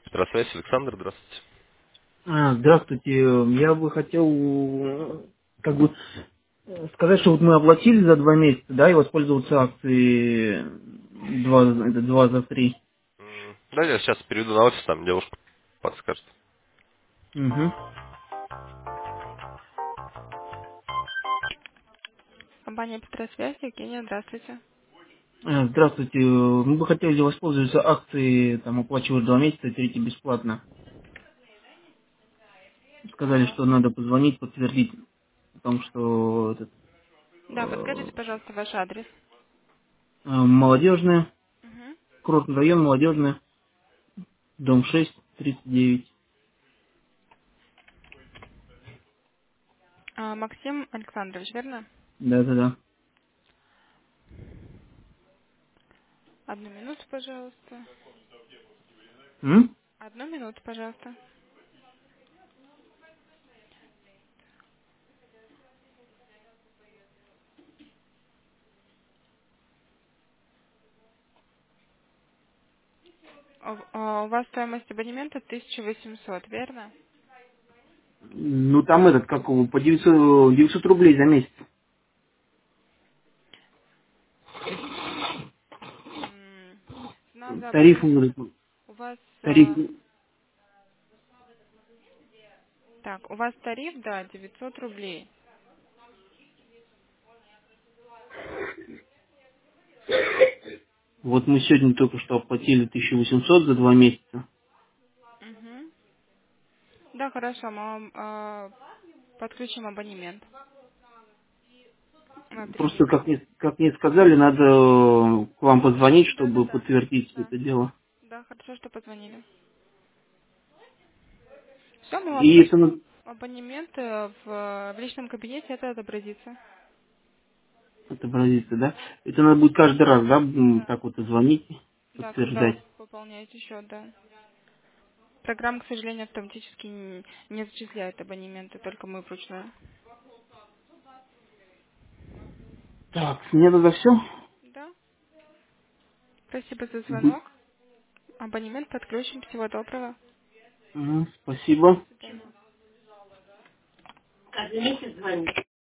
Здравствуйте, Александр, здравствуйте. Здравствуйте. Я бы хотел как бы сказать, что вот мы оплатили за 2 месяца, да, и воспользоваться акцией 2 за 3. Да, я сейчас перейду на офис, там девушка подскажет. Угу. Компания Петросвязь, Евгения, здравствуйте. Здравствуйте. Мы бы хотели воспользоваться акцией, там, оплачивать 2 месяца, третий бесплатно. Сказали, А, что надо позвонить, подтвердить о том, что да, подскажите, пожалуйста, ваш адрес. молодежная, Мгм. курортный район, молодежная, дом 6, 39. Максим Александрович, верно? Да-да-да. Одну минуту, пожалуйста. М? Одну минуту, пожалуйста. У вас стоимость абонемента 1800, верно? Ну, там как его, по 900 рублей за месяц. М, Цена за Тариф, абонемент у вас... тариф, Так, у вас тариф, да, 900 рублей. вот мы сегодня только что оплатили 1800 за 2 месяца. Мгм. Да, хорошо, мы вам подключим абонемент на 3 Просто, месяца. как мне сказали, надо к вам позвонить, чтобы Да-да-да. подтвердить Да, это дело. да, хорошо, что позвонили. Все, мы вам И подключим это, абонемент в личном кабинете, это отобразится. отобразится, да? Это надо будет каждый раз, да, Да. так вот и звонить, Да, когда подтверждать. пополняете счет, да. Программа, к сожалению, автоматически не зачисляет абонементы, только мы вручную. Так, мне тогда все. Да. Спасибо за звонок. Абонемент подключим. Всего доброго. До Спасибо. свидания. Каждый месяц звонить.